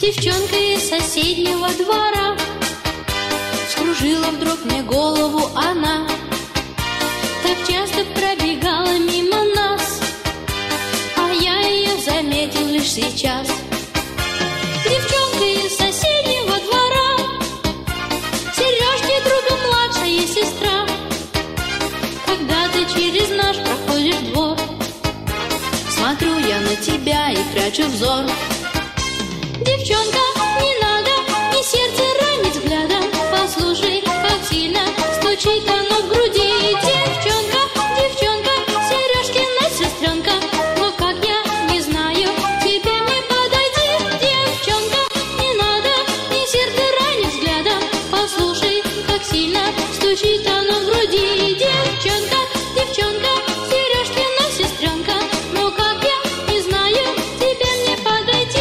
Девчонка из соседнего двора вскружила вдруг мне голову она. Так часто пробегала мимо нас, а я ее заметил лишь сейчас. Девчонка из соседнего двора, Сережки друга младшая сестра. Когда ты через наш проходишь двор, смотрю я на тебя и прячу взор. Девчонка, не надо, не сердце ранить взглядом. Послушай, как сильно стучит оно в груди. Девчонка, девчонка, Сережкина сестренка. Но как я не знаю, тебе не подойти. Девчонка, не надо, не сердце ранить взглядом. Послушай, как сильно стучит оно в груди. Девчонка, девчонка, Сережкина сестренка. Но как я не знаю, тебе не подойти.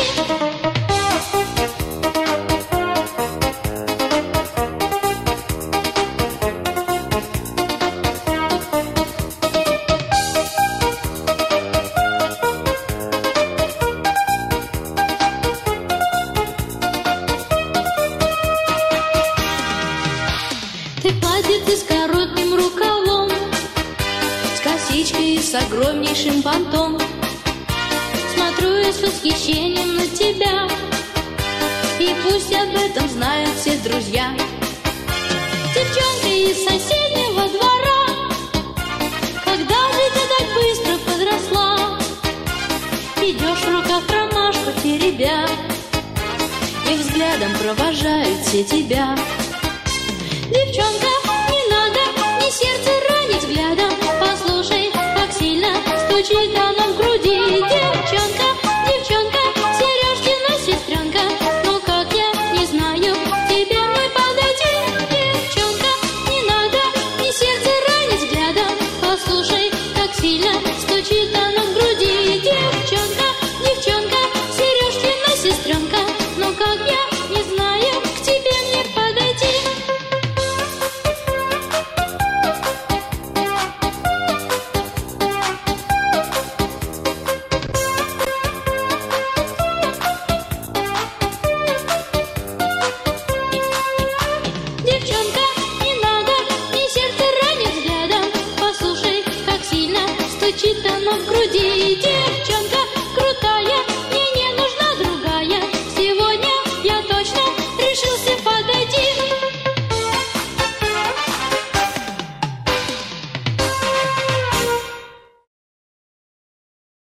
Ты платье ты с коротким рукавом, с косичкой и с огромнейшим бантом. Смотрю я с восхищением на тебя, и пусть об этом знают все друзья. Девчонка из соседнего двора, когда же ты так быстро подросла? Идешь в руках ромашку теребя, и взглядом провожают все тебя. Девчонка, не надо, не сердце ранить взглядом. Послушай, как сильно стучит оно в груди. Девчонка, девчонка, Сережкина сестренка. Но как я не знаю, тебе не подойти. Девчонка, не надо, не сердце ранить взглядом. Послушай, как сильно стучит оно в груди. Девчонка, девчонка, Сережкина сестренка. Но как я